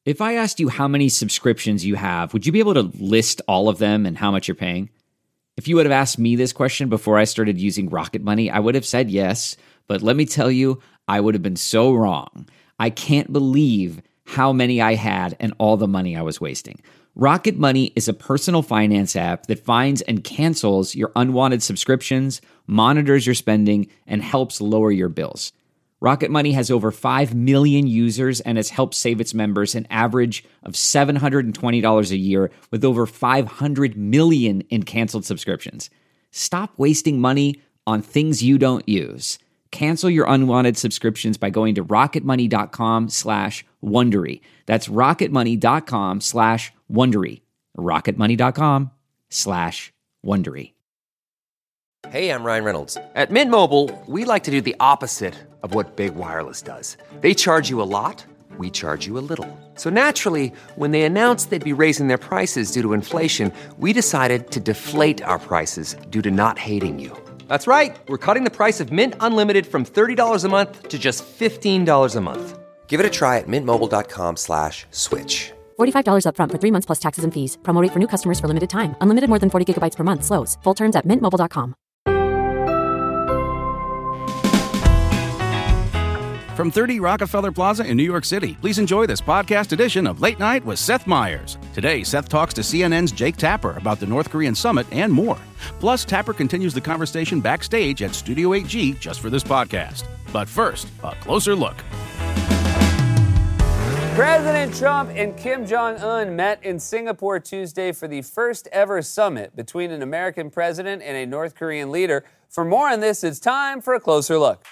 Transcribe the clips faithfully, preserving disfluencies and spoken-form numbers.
If I asked you how many subscriptions you have, would you be able to list all of them and how much you're paying? If you would have asked me this question before I started using Rocket Money, I would have said yes, but let me tell you, I would have been so wrong. I can't believe how many I had and all the money I was wasting. Rocket Money is a personal finance app that finds and cancels your unwanted subscriptions, monitors your spending, and helps lower your bills. Rocket Money has over five million users and has helped save its members an average of seven hundred twenty dollars a year with over five hundred million in canceled subscriptions. Stop wasting money on things you don't use. Cancel your unwanted subscriptions by going to rocketmoney.com slash Wondery. That's rocketmoney.com slash Wondery. rocketmoney.com slash Wondery. Hey, I'm Ryan Reynolds. At Mint Mobile, we like to do the opposite of what Big Wireless does. They charge you a lot, we charge you a little. So naturally, when they announced they'd be raising their prices due to inflation, we decided to deflate our prices due to not hating you. That's right. We're cutting the price of Mint Unlimited from thirty dollars a month to just fifteen dollars a month. Give it a try at mintmobile.com slash switch. forty-five dollars up front for three months plus taxes and fees. Promo rate for new customers for limited time. Unlimited more than forty gigabytes per month slows. Full terms at mint mobile dot com. From thirty Rockefeller Plaza in New York City, please enjoy this podcast edition of Late Night with Seth Meyers. Today, Seth talks to C N N's Jake Tapper about the North Korean summit and more. Plus, Tapper continues the conversation backstage at Studio eight G just for this podcast. But first, a closer look. President Trump and Kim Jong-un met in Singapore Tuesday for the first ever summit between an American president and a North Korean leader. For more on this, it's time for a closer look.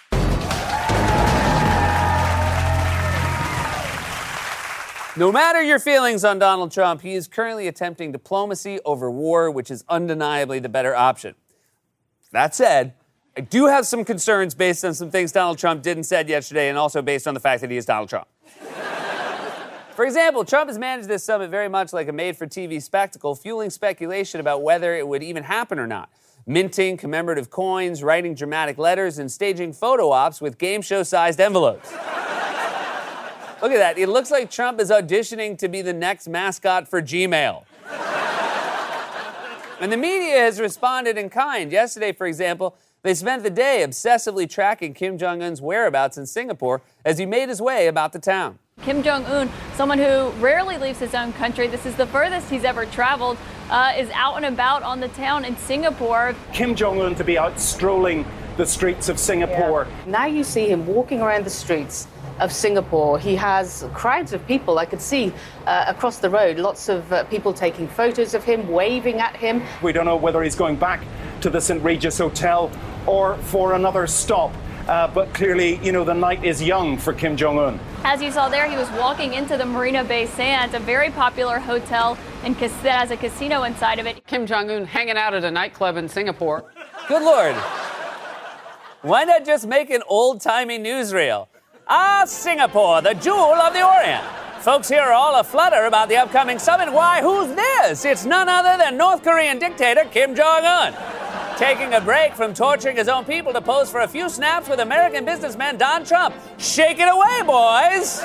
No matter your feelings on Donald Trump, he is currently attempting diplomacy over war, which is undeniably the better option. That said, I do have some concerns based on some things Donald Trump did and said yesterday, and also based on the fact that he is Donald Trump. For example, Trump has managed this summit very much like a made-for-T V spectacle, fueling speculation about whether it would even happen or not. Minting commemorative coins, writing dramatic letters, and staging photo ops with game show-sized envelopes. Look at that. It looks like Trump is auditioning to be the next mascot for Gmail. And the media has responded in kind. Yesterday, for example, they spent the day obsessively tracking Kim Jong-un's whereabouts in Singapore as he made his way about the town. Kim Jong-un, someone who rarely leaves his own country, this is the furthest he's ever traveled, uh, is out and about on the town in Singapore. Kim Jong-un to be out strolling the streets of Singapore. Yeah. Now you see him walking around the streets of Singapore. He has crowds of people. I could see uh, across the road lots of uh, people taking photos of him, waving at him. We don't know whether he's going back to the Saint Regis Hotel or for another stop. Uh, but clearly, you know, the night is young for Kim Jong-un. As you saw there, he was walking into the Marina Bay Sands, a very popular hotel and cas- that has a casino inside of it. Kim Jong-un hanging out at a nightclub in Singapore. Good Lord. Why not just make an old-timey newsreel? Ah, Singapore, the jewel of the Orient. Folks here are all aflutter about the upcoming summit. Why, who's this? It's none other than North Korean dictator Kim Jong-un. Taking a break from torturing his own people to pose for a few snaps with American businessman Don Trump. Shake it away, boys!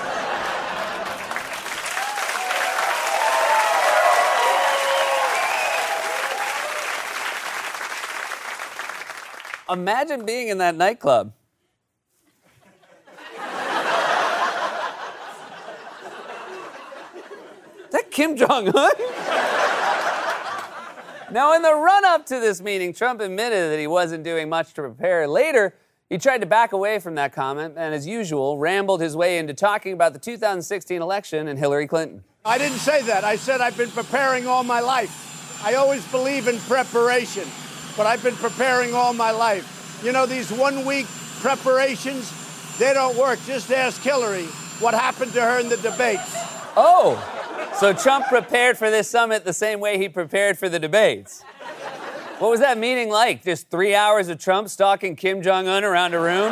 Imagine being in that nightclub. Is that Kim Jong-un? Now, in the run-up to this meeting, Trump admitted that he wasn't doing much to prepare. Later, he tried to back away from that comment and, as usual, rambled his way into talking about the two thousand sixteen election and Hillary Clinton. I didn't say that. I said I've been preparing all my life. I always believe in preparation, but I've been preparing all my life. You know, these one-week preparations, they don't work. Just ask Hillary what happened to her in the debates. Oh! So Trump prepared for this summit the same way he prepared for the debates. What was that meeting like? Just three hours of Trump stalking Kim Jong-un around a room?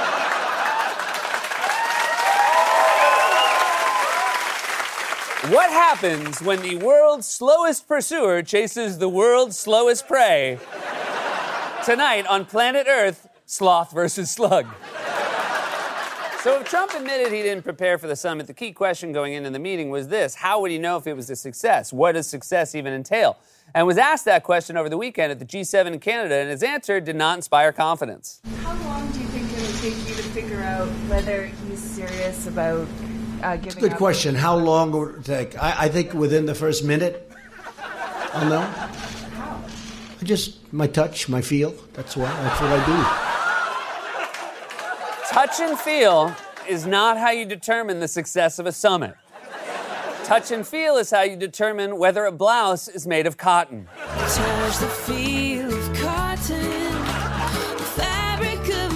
What happens when the world's slowest pursuer chases the world's slowest prey? Tonight on Planet Earth, Sloth versus Slug. So if Trump admitted he didn't prepare for the summit, the key question going into the meeting was this: how would he know if it was a success? What does success even entail? And was asked that question over the weekend at the G seven in Canada, and his answer did not inspire confidence. How long do you think it would take you to figure out whether he's serious about uh, giving Good up? question. How long would it take? I, I think within the first minute, I'll know. How? Just my touch, my feel. That's what, that's what I do. Touch and feel is not how you determine the success of a summit. Touch and feel is how you determine whether a blouse is made of cotton. Touch the feel of cotton, the fabric of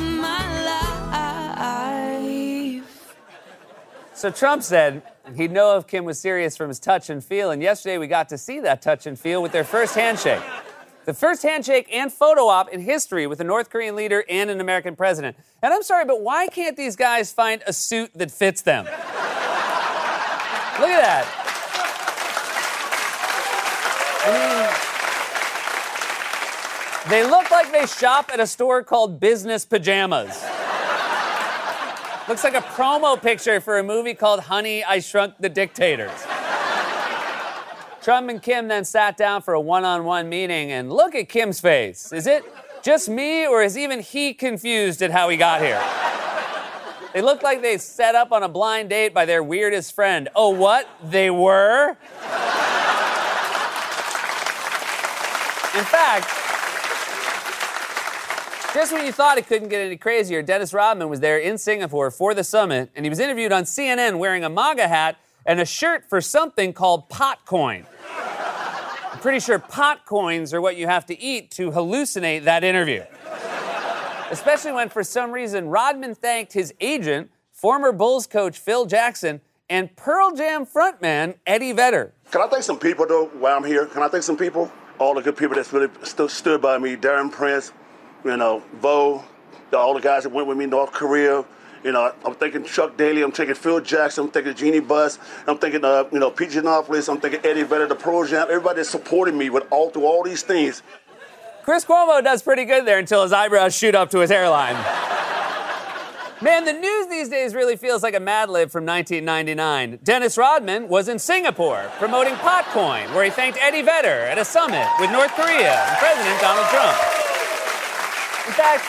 my life. So Trump said he'd know if Kim was serious from his touch and feel, and yesterday we got to see that touch and feel with their first handshake. The first handshake and photo op in history with a North Korean leader and an American president. And I'm sorry, but why can't these guys find a suit that fits them? Look at that. I mean, they look like they shop at a store called Business Pajamas. Looks like a promo picture for a movie called Honey, I Shrunk the Dictators. Trump and Kim then sat down for a one-on-one meeting, and look at Kim's face. Is it just me, or is even he confused at how he got here? They look like they set up on a blind date by their weirdest friend. Oh, what? They were? In fact, just when you thought it couldn't get any crazier, Dennis Rodman was there in Singapore for the summit, and he was interviewed on C N N wearing a MAGA hat and a shirt for something called Potcoin. I'm pretty sure pot coins are what you have to eat to hallucinate that interview. Especially when, for some reason, Rodman thanked his agent, former Bulls coach Phil Jackson, and Pearl Jam frontman Eddie Vedder. Can I thank some people, though, while I'm here? Can I thank some people? All the good people that's really st- stood by me. Darren Prince, you know, Vo, all the guys that went with me to North Korea. You know, I'm thinking Chuck Daly, I'm thinking Phil Jackson, I'm thinking Jeannie Buss, I'm thinking, uh, you know, Pete Giannopoulos, I'm thinking Eddie Vedder, the Pearl Jam, everybody that supported me with all through all these things. Chris Cuomo does pretty good there until his eyebrows shoot up to his hairline. Man, the news these days really feels like a Mad Lib from nineteen ninety-nine. Dennis Rodman was in Singapore promoting Potcoin, where he thanked Eddie Vedder at a summit with North Korea and President Donald Trump. In fact,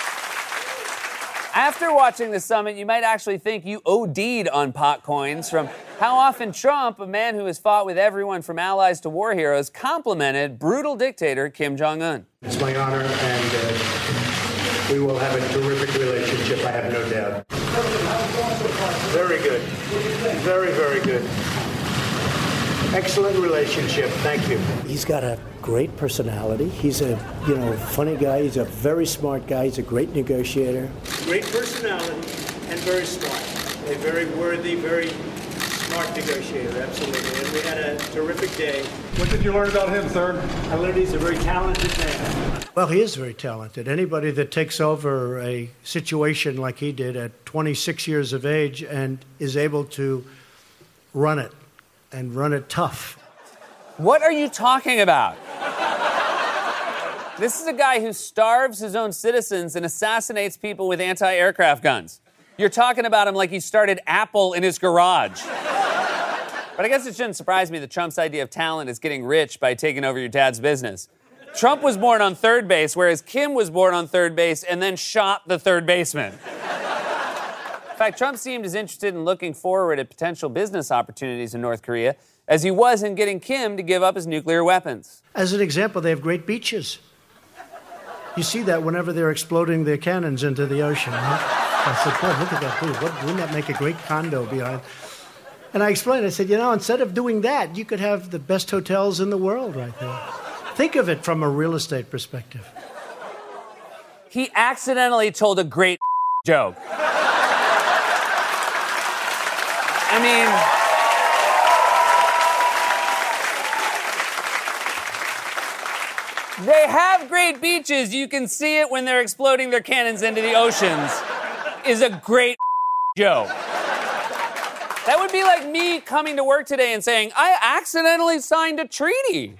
after watching the summit, you might actually think you O D'd on pot coins from how often Trump, a man who has fought with everyone from allies to war heroes, complimented brutal dictator Kim Jong-un. It's my honor, and uh, we will have a terrific relationship, I have no doubt. Very good. Very, very good. Excellent relationship. Thank you. He's got a great personality. He's a, you know, funny guy. He's a very smart guy. He's a great negotiator. Great personality and very smart. A very worthy, very smart negotiator, absolutely. And we had a terrific day. What did you learn about him, sir? I learned he's a very talented man. Well, he is very talented. Anybody that takes over a situation like he did at twenty-six years of age and is able to run it and run it tough. What are you talking about? This is a guy who starves his own citizens and assassinates people with anti-aircraft guns. You're talking about him like he started Apple in his garage. But I guess it shouldn't surprise me that Trump's idea of talent is getting rich by taking over your dad's business. Trump was born on third base, whereas Kim was born on third base and then shot the third baseman. In fact, Trump seemed as interested in looking forward at potential business opportunities in North Korea as he was in getting Kim to give up his nuclear weapons. As an example, they have great beaches. You see that whenever they're exploding their cannons into the ocean. Right? I said, boy, look at that beach. Wouldn't that make a great condo behind? And I explained, I said, you know, instead of doing that, you could have the best hotels in the world right there. Think of it from a real estate perspective. He accidentally told a great joke. I mean, they have great beaches. You can see it when they're exploding their cannons into the oceans. Is a great joke. That would be like me coming to work today and saying, I accidentally signed a treaty.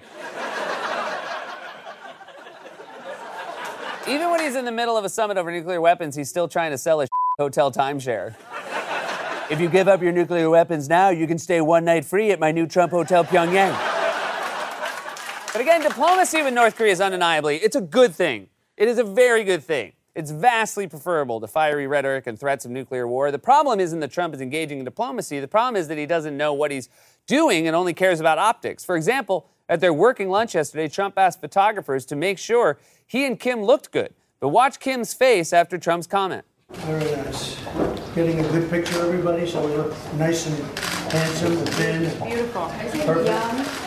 Even when he's in the middle of a summit over nuclear weapons, he's still trying to sell his hotel timeshare. If you give up your nuclear weapons now, you can stay one night free at my new Trump Hotel Pyongyang. But again, diplomacy with North Korea is undeniably, it's a good thing. It is a very good thing. It's vastly preferable to fiery rhetoric and threats of nuclear war. The problem isn't that Trump is engaging in diplomacy. The problem is that he doesn't know what he's doing and only cares about optics. For example, at their working lunch yesterday, Trump asked photographers to make sure he and Kim looked good. But watch Kim's face after Trump's comment. Very nice. Getting a good picture, everybody, so we look nice and handsome and thin. Beautiful. Perfect.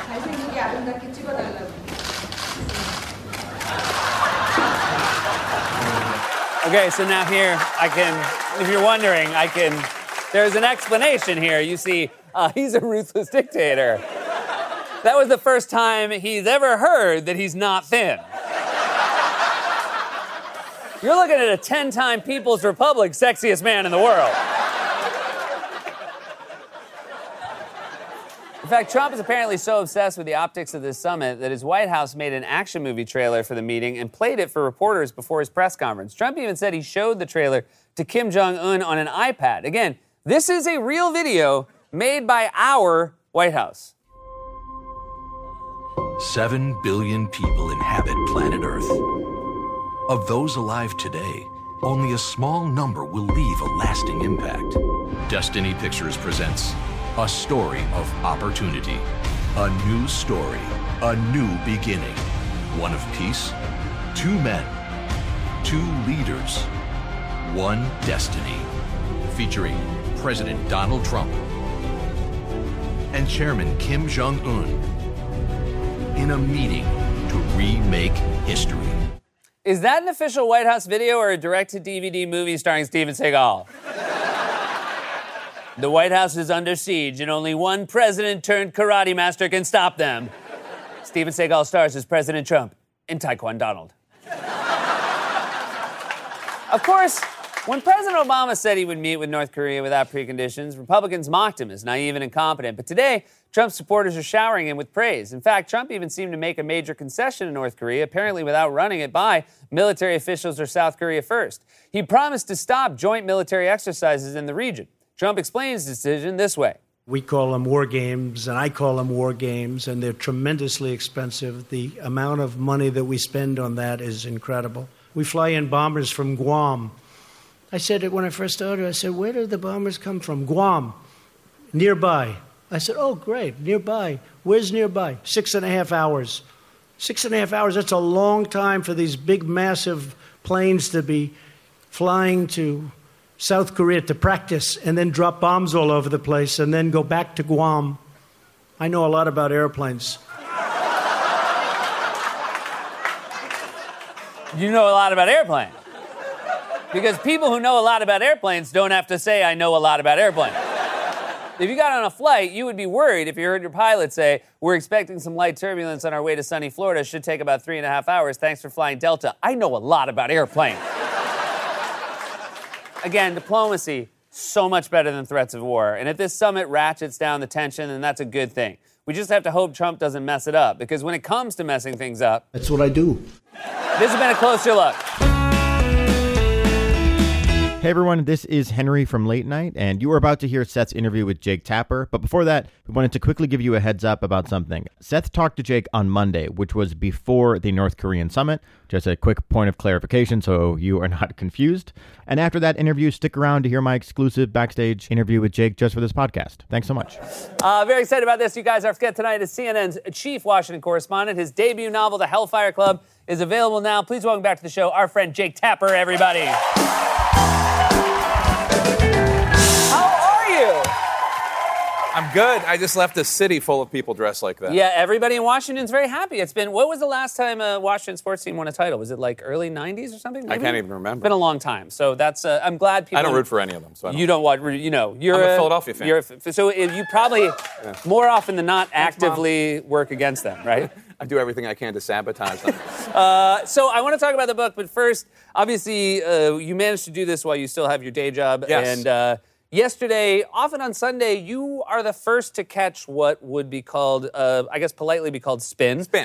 Okay, so now here, I can, if you're wondering, I can, there's an explanation here. You see, uh, he's a ruthless dictator. That was the first time he's ever heard that he's not thin. You're looking at a ten-time People's Republic sexiest man in the world. In fact, Trump is apparently so obsessed with the optics of this summit that his White House made an action movie trailer for the meeting and played it for reporters before his press conference. Trump even said he showed the trailer to Kim Jong-un on an iPad. Again, this is a real video made by our White House. Seven billion people inhabit planet Earth. Of those alive today, only a small number will leave a lasting impact. Destiny Pictures presents a story of opportunity. A new story. A new beginning. One of peace. Two men. Two leaders. One destiny. Featuring President Donald Trump and Chairman Kim Jong-un in a meeting to remake history. Is that an official White House video or a direct-to-D V D movie starring Steven Seagal? The White House is under siege, and only one president-turned-karate master can stop them. Steven Seagal stars as President Trump in Taekwondo Donald. Of course, when President Obama said he would meet with North Korea without preconditions, Republicans mocked him as naive and incompetent. But today, Trump's supporters are showering him with praise. In fact, Trump even seemed to make a major concession to North Korea, apparently without running it by military officials or South Korea first. He promised to stop joint military exercises in the region. Trump explains his decision this way. We call them war games, and I call them war games, and they're tremendously expensive. The amount of money that we spend on that is incredible. We fly in bombers from Guam. I said it when I first started. I said, where do the bombers come from? Guam, nearby. I said, oh, great, nearby. Where's nearby? Six and a half hours. Six and a half hours, that's a long time for these big, massive planes to be flying to South Korea to practice and then drop bombs all over the place and then go back to Guam. I know a lot about airplanes. You know a lot about airplanes. Because people who know a lot about airplanes don't have to say, I know a lot about airplanes. If you got on a flight, you would be worried if you heard your pilot say, we're expecting some light turbulence on our way to sunny Florida. Should take about three and a half hours. Thanks for flying Delta. I know a lot about airplanes. Again, diplomacy, so much better than threats of war. And if this summit ratchets down the tension, then that's a good thing. We just have to hope Trump doesn't mess it up. Because when it comes to messing things up... That's what I do. This has been a closer look. Hey everyone, this is Henry from Late Night, and you are about to hear Seth's interview with Jake Tapper. But before that, we wanted to quickly give you a heads up about something. Seth talked to Jake on Monday, which was before the North Korean summit. Just a quick point of clarification so you are not confused. And after that interview, stick around to hear my exclusive backstage interview with Jake just for this podcast. Thanks so much. Uh, very excited about this. You guys, our guest tonight is C N N's chief Washington correspondent. His debut novel, The Hellfire Club, is available now. Please welcome back to the show our friend Jake Tapper, everybody. I'm good. I just left a city full of people dressed like that. Yeah, everybody in Washington's very happy. It's been, what was the last time a Washington sports team won a title? Was it like early nineties or something? Maybe? I can't even remember. It's been a long time. So that's, uh, I'm glad people. I don't root for any of them. So I don't. You don't watch, you know. You're I'm a Philadelphia fan. You're a, so you probably, yeah. more often than not, Thanks, actively Mom. work against them, right? I do everything I can to sabotage them. uh, so I want to talk about the book, but first, obviously, uh, you managed to do this while you still have your day job. Yes. And, uh, yesterday, often on Sunday, you are the first to catch what would be called, uh, I guess politely be called spin. Spin.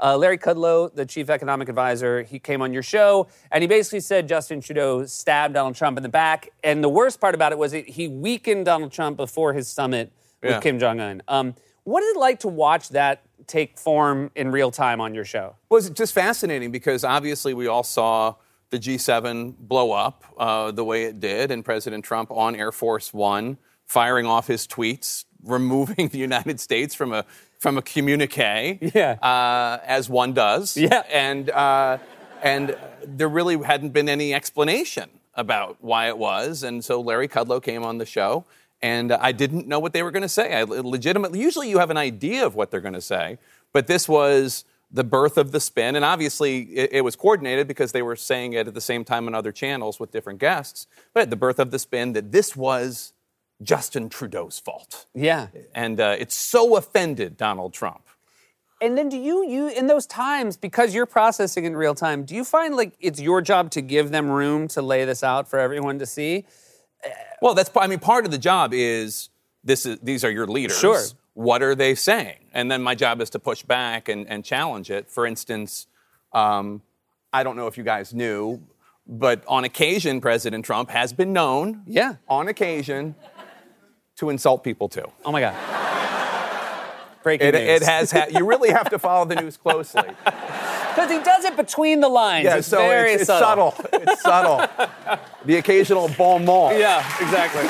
Uh, Larry Kudlow, the chief economic advisor, he came on your show, and he basically said Justin Trudeau stabbed Donald Trump in the back. And the worst part about it was it, he weakened Donald Trump before his summit with Yeah. Kim Jong-un. Um, what is it like to watch that take form in real time on your show? Well, it's just fascinating because obviously we all saw the G seven blow up uh, the way it did, and President Trump on Air Force One firing off his tweets, removing the United States from a from a communique, yeah. uh, as one does. Yeah. And, uh, and there really hadn't been any explanation about why it was. And so Larry Kudlow came on the show, and I didn't know what they were going to say. I legitimately, usually you have an idea of what they're going to say, but this was the birth of the spin. And obviously it, it was coordinated because they were saying it at the same time on other channels with different guests. But the birth of the spin that this was Justin Trudeau's fault. Yeah. And uh, it so offended Donald Trump. And then do you, you, in those times, because you're processing in real time, do you find like it's your job to give them room to lay this out for everyone to see? Well, that's, I mean, part of the job is, this is these are your leaders. Sure. What are they saying? And then my job is to push back and, and challenge it. For instance, um, I don't know if you guys knew, but on occasion, President Trump has been known, yeah, on occasion, to insult people too. Oh my God. Breaking it, news. It has. Ha- you really have to follow the news closely. Because he does it between the lines. Yeah, it's so very it's, it's subtle. subtle. It's subtle. The occasional bon mot. Yeah, exactly.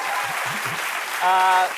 uh,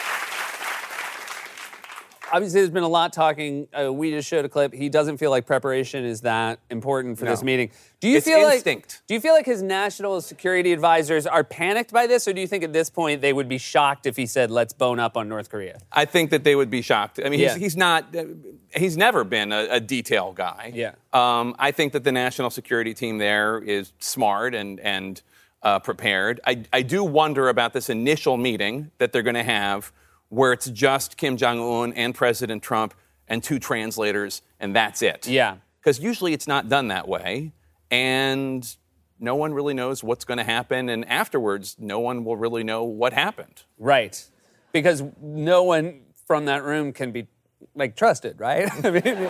obviously, there's been a lot talking. Uh, we just showed a clip. He doesn't feel like preparation is that important for No. this meeting. Do you It's feel instinct. like? Do you feel like his national security advisors are panicked by this, or do you think at this point they would be shocked if he said, "Let's bone up on North Korea"? I think that they would be shocked. I mean, Yeah. he's, he's not, uh, he's never been a, a detail guy. Yeah. Um, I think that the national security team there is smart and, and uh, prepared. I, I do wonder about this initial meeting that they're going to have where it's just Kim Jong-un and President Trump and two translators, and that's it. Yeah. Because usually it's not done that way, and no one really knows what's going to happen, and afterwards, no one will really know what happened. Right. Because no one from that room can be, like, trusted, right? I mean,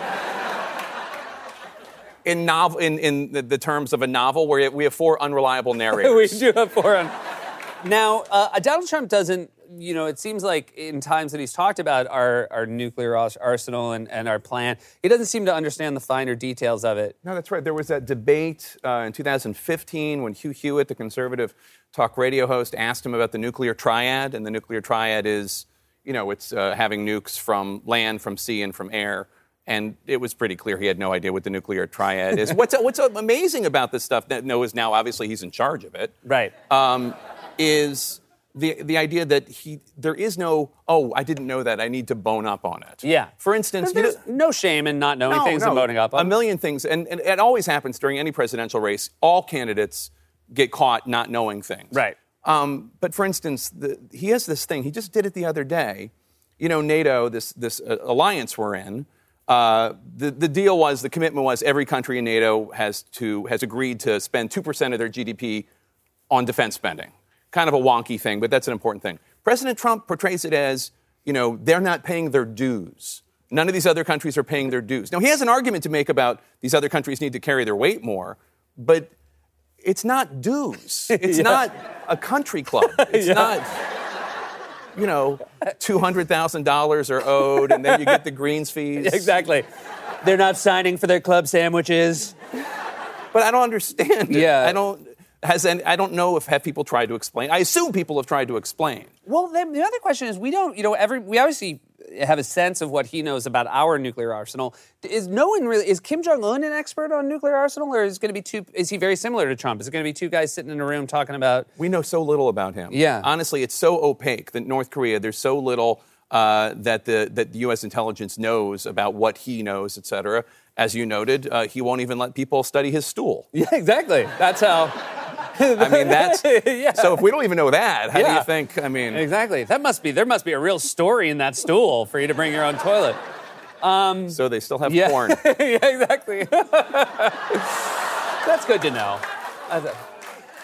in novel, in, in the, the terms of a novel, where we have four unreliable narrators. we do have four. Un- now, uh, Donald Trump doesn't, you know, it seems like in times that he's talked about our, our nuclear arsenal and, and our plan, he doesn't seem to understand the finer details of it. No, that's right. There was that debate uh, in two thousand fifteen when Hugh Hewitt, the conservative talk radio host, asked him about the nuclear triad. And the nuclear triad is, you know, it's uh, having nukes from land, from sea, and from air. And it was pretty clear he had no idea what the nuclear triad is. what's what's amazing about this stuff, that no is now obviously he's in charge of it. Right. Um, is the the idea that he there is no, oh, I didn't know that, I need to bone up on it. Yeah. For instance, There's you know, no shame in not knowing no, things no, and voting up on a them. million things, and, and it always happens during any presidential race. All candidates get caught not knowing things. Right. Um, but for instance, the, he has this thing. He just did it the other day. You know, NATO, this this uh, alliance we're in. Uh, the the deal was, the commitment was, every country in NATO has to has agreed to spend two percent of their G D P on defense spending. Kind of a wonky thing, but that's an important thing. President Trump portrays it as, you know, they're not paying their dues. None of these other countries are paying their dues. Now, he has an argument to make about these other countries need to carry their weight more, but it's not dues. It's Yeah. not a country club. It's Yeah. not, you know, two hundred thousand dollars are owed, and then you get the greens fees. Exactly. They're not signing for their club sandwiches. But I don't understand it. Yeah. I don't, has any, I don't know if have people tried to explain. I assume people have tried to explain. Well, then the other question is, we don't, you know, every we obviously have a sense of what he knows about our nuclear arsenal. Is no one really, is Kim Jong-un an expert on nuclear arsenal, or is it going to be two, is he very similar to Trump? Is it going to be two guys sitting in a room talking about? We know so little about him. Yeah. Honestly, it's so opaque that North Korea, there's so little uh, that the that the U S intelligence knows about what he knows, et cetera. As you noted, uh, he won't even let people study his stool. Yeah, exactly. That's how. I mean, that's, yeah. so if we don't even know that, how do Yeah. you think, I mean. Exactly. That must be, there must be a real story in that stool for you to bring your own toilet. Um, so they still have yeah. porn. Yeah, exactly. That's good to know. I th-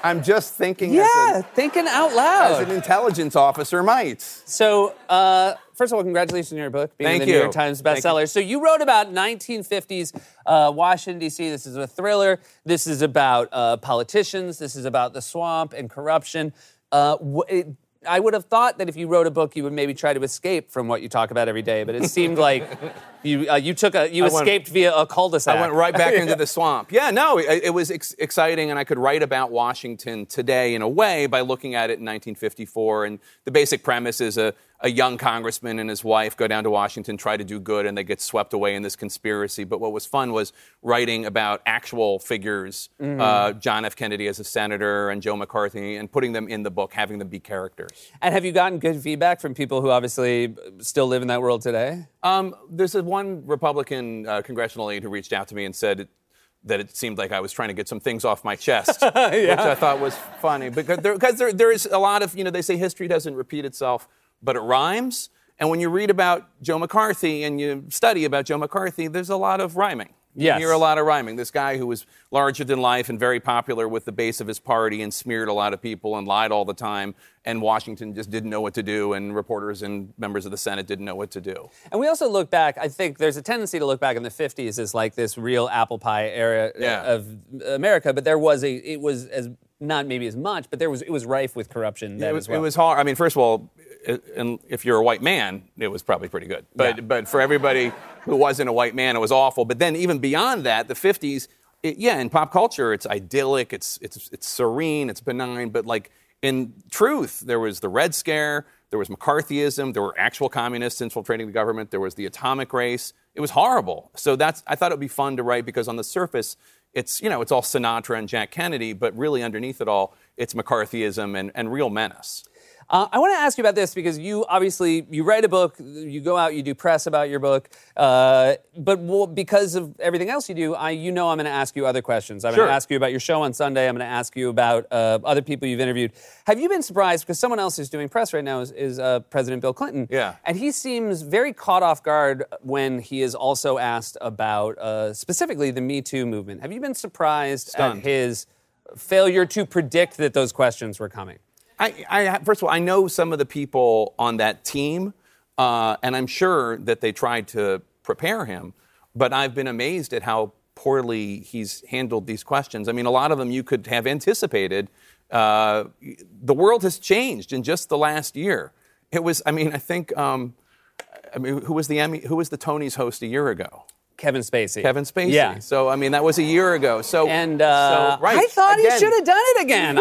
I'm just thinking Yeah, as a, thinking out loud. as an intelligence officer might. So, uh, first of all, congratulations on your book being Thank the New you. York Times Thank bestseller. So you wrote about nineteen fifties uh, Washington, D C. This is a thriller. This is about uh, politicians. This is about the swamp and corruption. Uh, wh- it, I would have thought that if you wrote a book, you would maybe try to escape from what you talk about every day. But it seemed like you uh, you took a you I went- escaped via a cul-de-sac. I went right back into the swamp. Yeah, no, it, it was ex- exciting, and I could write about Washington today in a way by looking at it in nineteen fifty-four. And the basic premise is a, a young congressman and his wife go down to Washington, try to do good, and they get swept away in this conspiracy. But what was fun was writing about actual figures, Mhm. uh, John F. Kennedy as a senator and Joe McCarthy, and putting them in the book, having them be characters. And have you gotten good feedback from people who obviously still live in that world today? Um, there's a one Republican uh, congressional aide who reached out to me and said it, that it seemed like I was trying to get some things off my chest, Yeah. which I thought was funny because there, because there, there is a lot of, you know, they say history doesn't repeat itself, but it rhymes. And when you read about Joe McCarthy and you study about Joe McCarthy, there's a lot of rhyming. Yes. You hear a lot of rhyming. This guy who was larger than life and very popular with the base of his party and smeared a lot of people and lied all the time. And Washington just didn't know what to do, and reporters and members of the Senate didn't know what to do. And we also look back, I think there's a tendency to look back in the fifties as like this real apple pie era Yeah. of America, but there was a, it was as, not maybe as much, but there was, it was rife with corruption then It was, as well. it was hard. I mean, first of all, it, and if you're a white man, it was probably pretty good. But Yeah. but for everybody who wasn't a white man, it was awful. But then even beyond that, the fifties, it, yeah, in pop culture, it's idyllic, it's it's it's serene, it's benign. But like in truth, there was the Red Scare, there was McCarthyism, there were actual communists infiltrating the government, there was the atomic race. It was horrible. So that's I thought it would be fun to write because on the surface, it's you know it's all Sinatra and Jack Kennedy, but really underneath it all, it's McCarthyism and, and real menace. Uh, I want to ask you about this because you obviously, you write a book, you go out, you do press about your book, uh, but well, because of everything else you do, I, you know I'm going to ask you other questions. I'm Sure. going to ask you about your show on Sunday. I'm going to ask you about uh, other people you've interviewed. Have you been surprised, because someone else who's doing press right now is, is uh, President Bill Clinton. Yeah. And he seems very caught off guard when he is also asked about uh, specifically the Me Too movement. Have you been surprised Stunned. at his failure to predict that those questions were coming? I, I, first of all, I know some of the people on that team, uh, and I'm sure that they tried to prepare him, but I've been amazed at how poorly he's handled these questions. I mean, a lot of them you could have anticipated. Uh, the world has changed in just the last year. It was, I mean, I think, um, I mean, who was the Emmy, who was the Tony's host a year ago? Kevin Spacey. Kevin Spacey. Yeah. So, I mean, that was a year ago. So, And uh, so, right, I thought again. he should have done it again.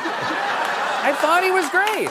I I thought he was great.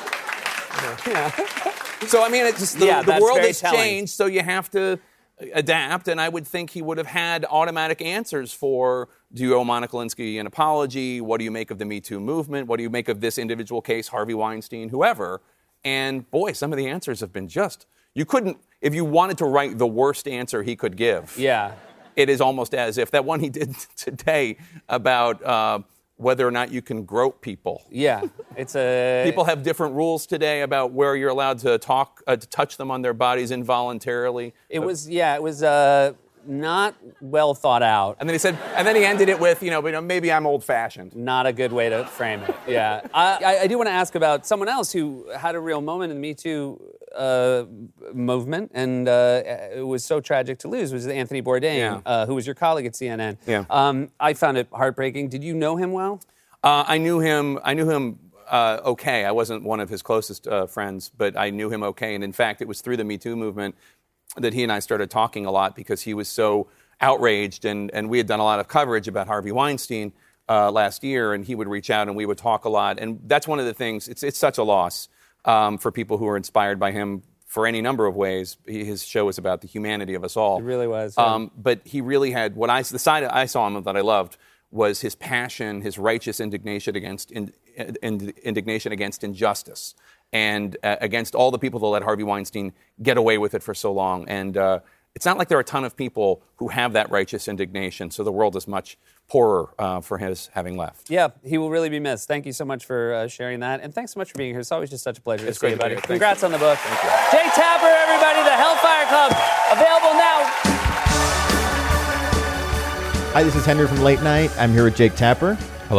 So, I mean, it's just the, Yeah, the that's world very has telling. changed, so you have to adapt. And I would think he would have had automatic answers for, do you owe Monica Lewinsky an apology? What do you make of the Me Too movement? What do you make of this individual case, Harvey Weinstein, whoever? And boy, some of the answers have been just, you couldn't, if you wanted to write the worst answer he could give. Yeah. It is almost as if that one he did today about uh, whether or not you can grope people. Yeah, it's a... People have different rules today about where you're allowed to talk, uh, to touch them on their bodies involuntarily. It was, yeah, it was uh, not well thought out. And then he said, and then he ended it with, you know, but maybe I'm old-fashioned. Not a good way to frame it. Yeah, I, I, I do want to ask about someone else who had a real moment in the Me Too uh, movement, and uh, it was so tragic to lose. Was Anthony Bourdain, Yeah. uh, who was your colleague at C N N? Yeah. Um, I found it heartbreaking. Did you know him well? Uh, I knew him. I knew him uh, okay. I wasn't one of his closest uh, friends, but I knew him okay. And in fact, it was through the Me Too movement that he and I started talking a lot because he was so outraged, and and we had done a lot of coverage about Harvey Weinstein uh, last year, and he would reach out and we would talk a lot. And that's one of the things. It's it's such a loss um, for people who are inspired by him for any number of ways. He, his show is about the humanity of us all. It really was. yeah. Um, but he really had what I the side I saw him that I loved was his passion, his righteous indignation against in, in, indignation against injustice, and uh, against all the people that let Harvey Weinstein get away with it for so long. And uh, it's not like there are a ton of people who have that righteous indignation. So the world is much poorer uh, for his having left. Yeah, he will really be missed. Thank you so much for uh, sharing that, and thanks so much for being here. It's always just such a pleasure It's to see great you, to be buddy. here. Thank Congrats you. on the book. Thank you. Jake Tapper, everybody, the Hellfire Club, available now. Hi, this is Henry from Late Night. I'm here with Jake Tapper. Hello.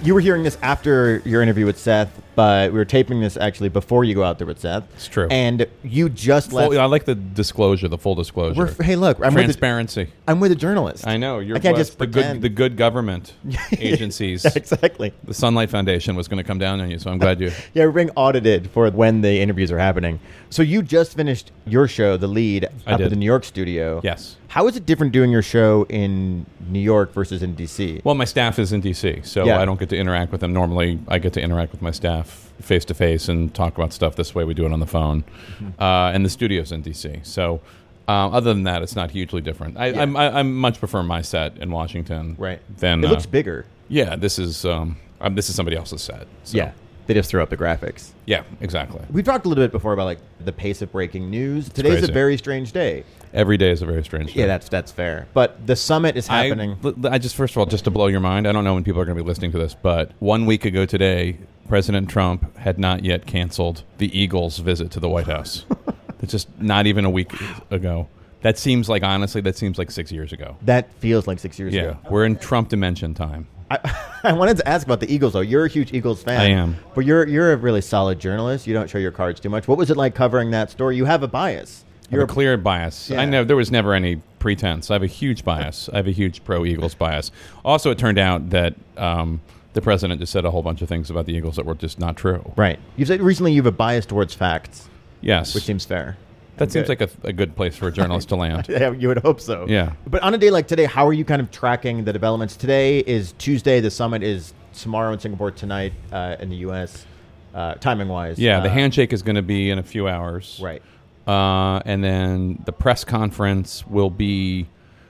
You were hearing this after your interview with Seth, but we were taping this actually before you go out there with Seth. It's true. And you just Full, left. I like the disclosure, the full disclosure. We're, hey, look, I'm transparency. With a, I'm with a journalist. I know. You're I can't blessed. just the pretend. good, the good government agencies. Exactly. The Sunlight Foundation was going to come down on you, so I'm glad you. Yeah, we're being audited for when the interviews are happening. So you just finished your show, The Lead, I up did. at the New York studio. Yes. How is it different doing your show in New York versus in D C? Well, my staff is in D C, so Yeah. I don't get to interact with them. Normally, I get to interact with my staff face to face and talk about stuff. This way, we do it on the phone. Mm-hmm. Uh, and the studio's in D C, so uh, other than that, it's not hugely different. I, Yeah. I'm, I, I much prefer my set in Washington. Right. Than It uh, looks bigger. Yeah, this is um, um, this is somebody else's set. So. Yeah. They just throw up the graphics. Yeah, exactly. We've talked a little bit before about like the pace of breaking news. Today's crazy. a very strange day. Every day is a very strange day. Yeah, that's that's fair. But the summit is happening. I, I just first of all, just to blow your mind, I don't know when people are going to be listening to this, but one week ago today, President Trump had not yet canceled the Eagles' visit to the White House. It's just not even a week ago. That seems like, honestly, that seems like six years ago. That feels like six years yeah, ago. we're in Trump dimension time. I, I wanted to ask about the Eagles, though. You're a huge Eagles fan. I am. But you're you're a really solid journalist. You don't show your cards too much. What was it like covering that story? You have a bias. You're a clear bias. Yeah. I know there was never any pretense. I have a huge bias. I have a huge pro-Eagles bias. Also, it turned out that um, the president just said a whole bunch of things about the Eagles that were just not true. Right. You've said recently you have a bias towards facts. Yes. Which seems fair. That seems like a, a good place for a journalist to land. Yeah, you would hope so. Yeah. But on a day like today, how are you kind of tracking the developments? Today is Tuesday. The summit is tomorrow in Singapore, tonight uh, in the U S, uh, timing-wise. Yeah, the Uh, handshake is going to be in a few hours. Right. Uh, and then the press conference will be,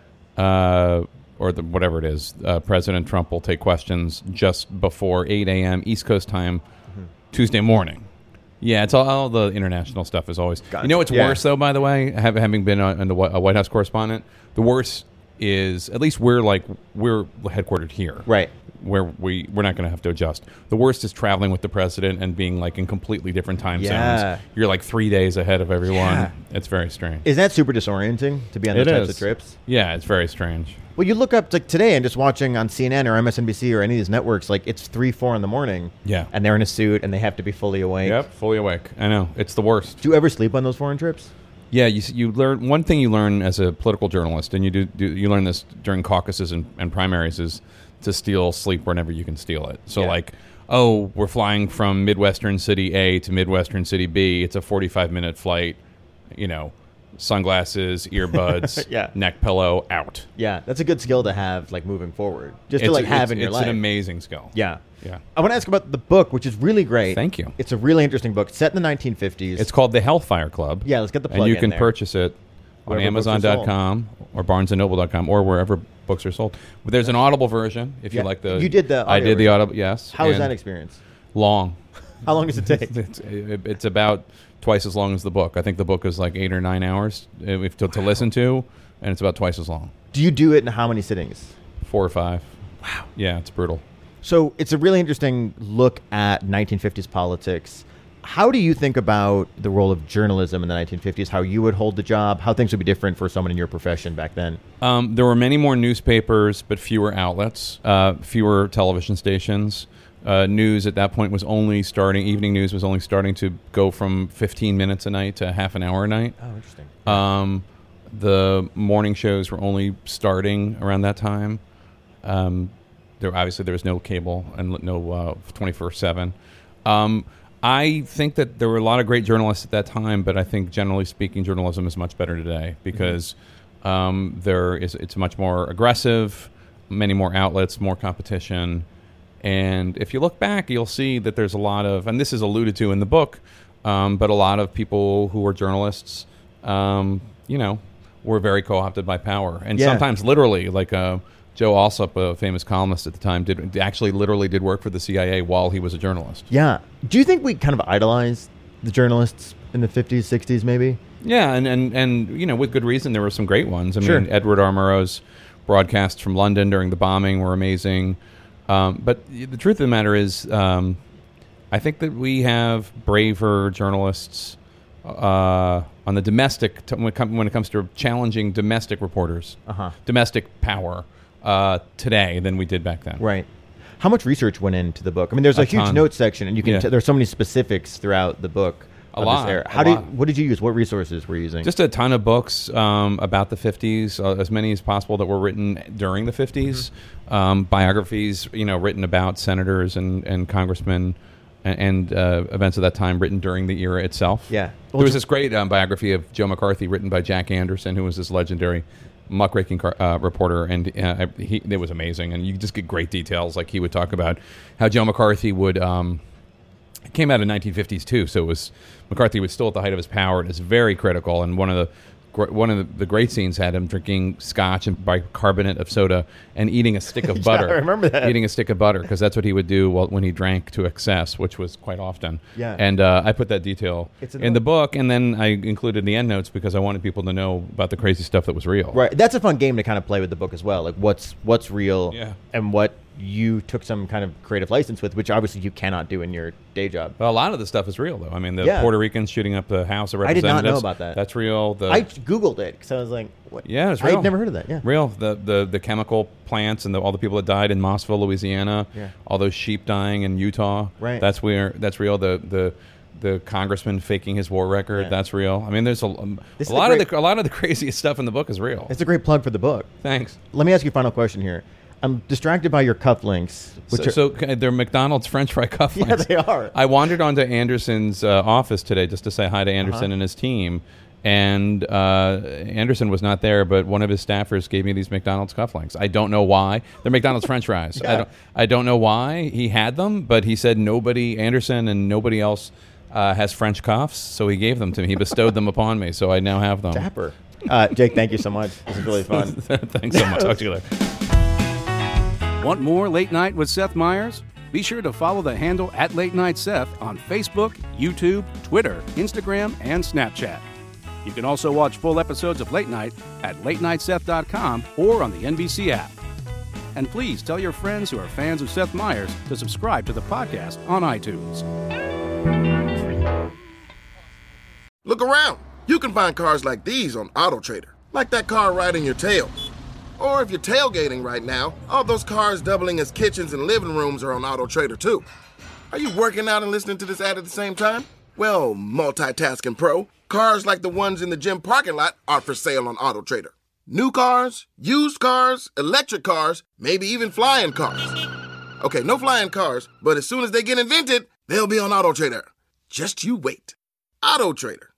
uh, or the, whatever it is, uh, President Trump will take questions just before eight a.m. East Coast time, Mm-hmm. Tuesday morning. Yeah, it's all, all the international stuff is always. Gotcha. You know what's Yeah. worse, though, by the way, have, having been a, a White House correspondent, the worst is, at least we're like, we're headquartered here. Right. Where we, we're not going to have to adjust. The worst is traveling with the president and being like in completely different time Yeah. zones. You're like three days ahead of everyone. Yeah. It's very strange. Is that super disorienting to be on those It types is. of trips? Yeah, it's very strange. Well, you look up like today and just watching on C N N or M S N B C or any of these networks, like it's three, four in the morning. Yeah. And they're in a suit and they have to be fully awake. Yep, fully awake. I know. It's the worst. Do you ever sleep on those foreign trips? Yeah, you you learn one thing you learn as a political journalist, and you do, do you learn this during caucuses and, and primaries, is to steal sleep whenever you can steal it. So Yeah. like, oh, we're flying from Midwestern city A to Midwestern city B. It's a forty-five minute flight. You know, sunglasses, earbuds, Yeah. neck pillow, out. Yeah, that's a good skill to have, like moving forward, just to It's like a- have it's- in your it's life. an amazing skill. Yeah, Yeah. I want to ask about the book, which is really great. Thank you. It's a really interesting book, set in the nineteen fifties. It's called The Hellfire Club. Yeah, let's get the plug And you in can there. purchase it on Wherever books are Amazon dot com or Barnes and Noble dot com or wherever books are sold. But there's an Audible version if Yeah. you like the. You did the I audio did the version. Audible. Yes. How was and that experience? Long. How long does it take? it's, it's about twice as long as the book. I think the book is like eight or nine hours uh, to, to listen to, and it's about twice as long. Do you do it in how many sittings? Four or five. Wow. Yeah, it's brutal. So it's a really interesting look at nineteen fifties politics. How do you think about the role of journalism in the nineteen fifties, how you would hold the job, how things would be different for someone in your profession back then? Um, there were many more newspapers, but fewer outlets, uh, fewer television stations. Uh, news at that point was only starting, evening news was only starting to go from fifteen minutes a night to half an hour a night. Oh, interesting. Um, the morning shows were only starting around that time. Um, there obviously there was no cable and no uh, twenty-four seven. Um, I think that there were a lot of great journalists at that time, but I think generally speaking, journalism is much better today because mm-hmm. um, there is it's much more aggressive, many more outlets, more competition. And if you look back, you'll see that there's a lot of, and this is alluded to in the book, um, but a lot of people who were journalists, um, you know, were very co-opted by power. And Yeah. sometimes literally, like uh, Joe Alsop, a famous columnist at the time, did actually literally did work for the C I A while he was a journalist. Yeah. Do you think we kind of idolized the journalists in the fifties, sixties maybe? Yeah, and, and, and you know, with good reason, there were some great ones. I Sure. mean, Edward R. Murrow's broadcasts from London during the bombing were amazing. Um, but the truth of the matter is, um, I think that we have braver journalists uh, on the domestic, t- when, it com- when it comes to challenging domestic reporters, Uh-huh. domestic power uh, today than we did back then. Right. How much research went into the book? I mean, there's a, A huge ton. notes section, and you can Yeah. t- there's so many specifics throughout the book. A of lot, This era. a How did lot. what did you use? What resources were you using? Just a ton of books um, about the fifties, uh, as many as possible that were written during the fifties. Mm-hmm. Um, biographies, you know, written about senators and, and congressmen and, and uh, events of that time written during the era itself. Yeah. There was this great um, biography of Joe McCarthy written by Jack Anderson, who was this legendary muckraking car, uh, reporter, and uh, he, it was amazing. And you just get great details. Like he would talk about how Joe McCarthy would... Um, It came out in nineteen fifties too, so it was McCarthy was still at the height of his power, and it's very critical. And one of the gr- one of the, the great scenes had him drinking scotch and bicarbonate of soda and eating a stick of Yeah, butter. I remember that. Eating a stick of butter because that's what he would do while, when he drank to excess, which was quite often. Yeah. And uh, I put that detail It's in, in the the book, and then I included the end notes because I wanted people to know about the crazy stuff that was real. Right. That's a fun game to kind of play with the book as well. Like what's what's real Yeah. and what you took some kind of creative license with, which obviously you cannot do in your day job. Well, a lot of the stuff is real, though. I mean, the Yeah. Puerto Ricans shooting up the House of I did Representatives. not know about that. That's real. The I Googled it because I was like, what? Yeah, it's real. I'd never heard of that. Yeah. Real. The the, the chemical plants and the, all the people that died in Mossville, Louisiana. Yeah. All those sheep dying in Utah. Right. That's where that's real. The the the congressman faking his war record. Yeah. That's real. I mean, there's a, um, This a is lot a of great- the a lot of the craziest stuff in the book is real. It's a great plug for the book. Thanks. Let me ask you a final question here. I'm distracted by your cufflinks. Which So, are, so c- they're McDonald's French fry cufflinks. Yeah, they are. I wandered onto Anderson's uh, office today just to say hi to Anderson Uh-huh. and his team, and uh, Anderson was not there, but one of his staffers gave me these McDonald's cufflinks. I don't know why. They're McDonald's French fries. I Yeah. don't. I don't know why he had them, but he said nobody, Anderson and nobody else, uh, has French cuffs, so he gave them to me. He bestowed them upon me, so I now have them. Dapper. Uh, Jake, thank you so much. This is really fun. Thanks so much. Talk to you later. Want more Late Night with Seth Meyers? Be sure to follow the handle at Late Night Seth on Facebook, YouTube, Twitter, Instagram, and Snapchat. You can also watch full episodes of Late Night at late night seth dot com or on the N B C app. And please tell your friends who are fans of Seth Meyers to subscribe to the podcast on iTunes. Look around. You can find cars like these on AutoTrader, like that car right in your tail. Or if you're tailgating right now, all those cars doubling as kitchens and living rooms are on AutoTrader too. Are you working out and listening to this ad at the same time? Well, multitasking pro, cars like the ones in the gym parking lot are for sale on AutoTrader. New cars, used cars, electric cars, maybe even flying cars. Okay, no flying cars, but as soon as they get invented, they'll be on AutoTrader. Just you wait. AutoTrader.